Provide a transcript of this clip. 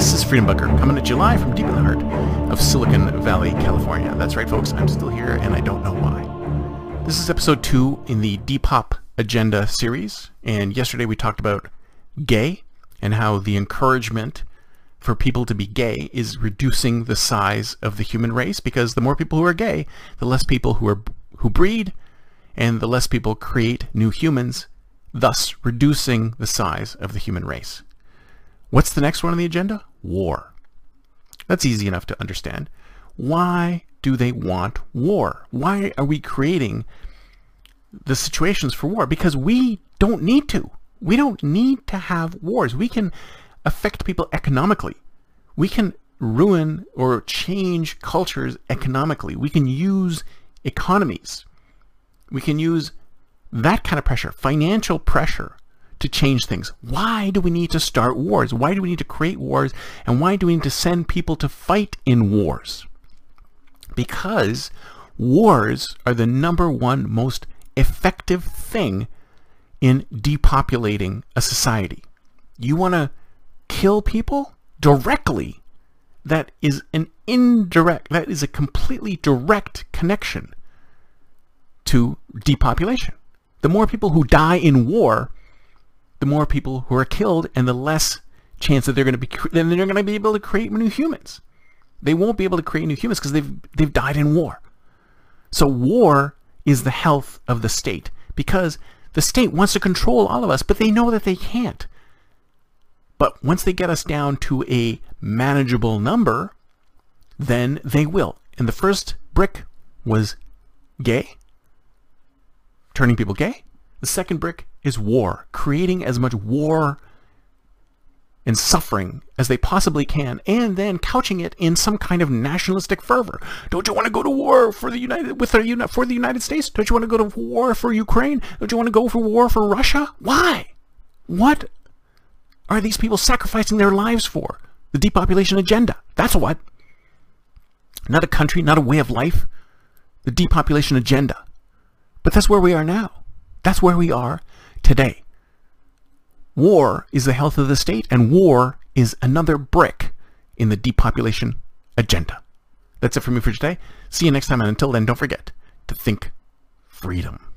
This is Freedom Bunker, coming at you live from deep in the heart of Silicon Valley, California. That's right, folks, I'm still here, and I don't know why. This is episode 2 in the Depop Agenda series, and yesterday we talked about gay, and how the encouragement for people to be gay is reducing the size of the human race, because the more people who are gay, the less people who breed, and the less people create new humans, thus reducing the size of the human race. What's the next one on the agenda? War. That's easy enough to understand. Why do they want war? Why are we creating the situations for war? Because we don't need to. We don't need to have wars. We can affect people economically. We can ruin or change cultures economically. We can use economies. We can use that kind of pressure, financial pressure, to change things. Why do we need to start wars? Why do we need to create wars? And why do we need to send people to fight in wars? Because wars are the #1 most effective thing in depopulating a society. You want to kill people directly? That is a completely direct connection to depopulation. The more people who die in war, the more people who are killed, and the less chance that they're going to be able to create new humans. They won't be able to create new humans because they've died in war. So war is the health of the state, because the state wants to control all of us, but they know that they can't. But once they get us down to a manageable number, then they will. And the first brick was gay, turning people gay. The second brick is war, creating as much war and suffering as they possibly can, and then couching it in some kind of nationalistic fervor. Don't you want to go to war for the United States? Don't you want to go to war for Ukraine? Don't you want to go for war for Russia? Why? What are these people sacrificing their lives for? The depopulation agenda. That's what. Not a country, not a way of life. The depopulation agenda. But that's where we are now. That's where we are today. War is the health of the state, and war is another brick in the depopulation agenda. That's it for me for today. See you next time, and until then, don't forget to think freedom.